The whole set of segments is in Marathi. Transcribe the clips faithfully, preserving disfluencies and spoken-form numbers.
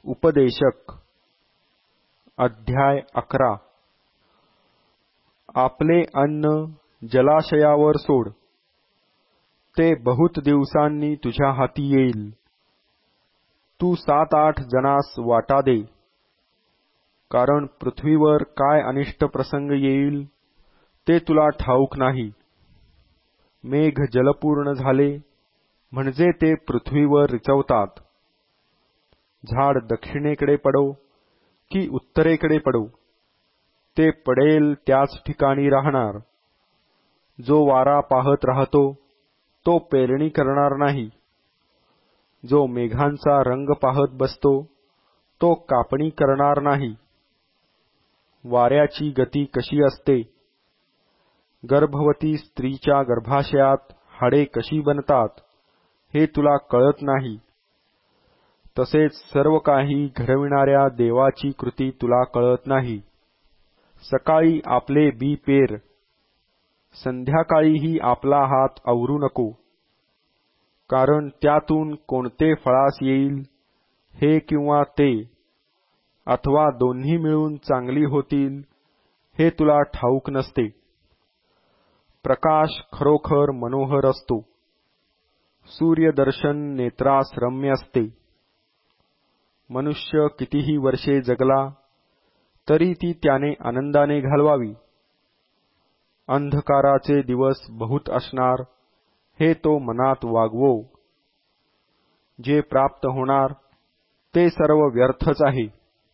उपदेशक अध्याय अकरा. आपले अन्न जलाशयावर सोड, ते बहुत दिवसांनी तुझ्या हाती येईल. तू सात आठ जणास वाटा दे, कारण पृथ्वीवर काय अनिष्ट प्रसंग येईल ते तुला ठाऊक नाही. मेघ जलपूर्ण झाले म्हणजे ते पृथ्वीवर रिचवतात. झाड दक्षिणेकडे पडो की उत्तरेकडे पडो, ते पडेल त्याच ठिकाणी राहणार. जो वारा पाहत राहतो तो पेरणी करणार नाही. जो मेघांचा रंग पाहत बसतो तो कापणी करणार नाही. वाऱ्याची गती कशी असते, गर्भवती स्त्रीच्या गर्भाशयात हाडे कशी बनतात हे तुला कळत नाही. तसेच सर्व काही घडविणाऱ्या देवाची कृती तुला कळत नाही. सकाळी आपले बी पेर, संध्याकाळीही आपला हात आवरू नको, कारण त्यातून कोणते फळास येईल हे किंवा ते, अथवा दोन्ही मिळून चांगली होतील हे तुला ठाऊक नसते. प्रकाश खरोखर मनोहर असतो. सूर्यदर्शन नेत्रास रम्य असते. मनुष्य कितीही वर्षे जगला तरी ती त्याने आनंदाने घालवावी. अंधकाराचे दिवस बहुत असणार हे तो मनात वागवो. जे प्राप्त होणार ते सर्व व्यर्थच आहे.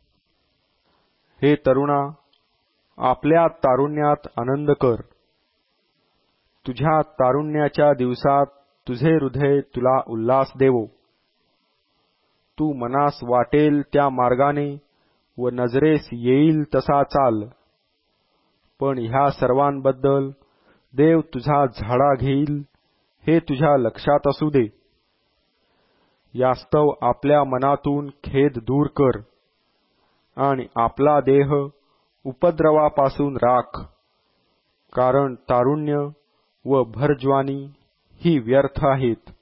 हे तरुणा, आपल्या तारुण्यात आनंद कर. तुझ्या तारुण्याच्या दिवसात तुझे हृदय तुला उल्हास देवो. तू मनास वाटेल त्या मार्गाने व नजरेस येईल तसा चाल. पण ह्या सर्वांबद्दल देव तुझा झाडा घेईल हे तुझ्या लक्षात असू दे. यास्तव आपल्या मनातून खेद दूर कर आणि आपला देह उपद्रवापासून राख, कारण तारुण्य व भरजवानी ही व्यर्थ आहेत.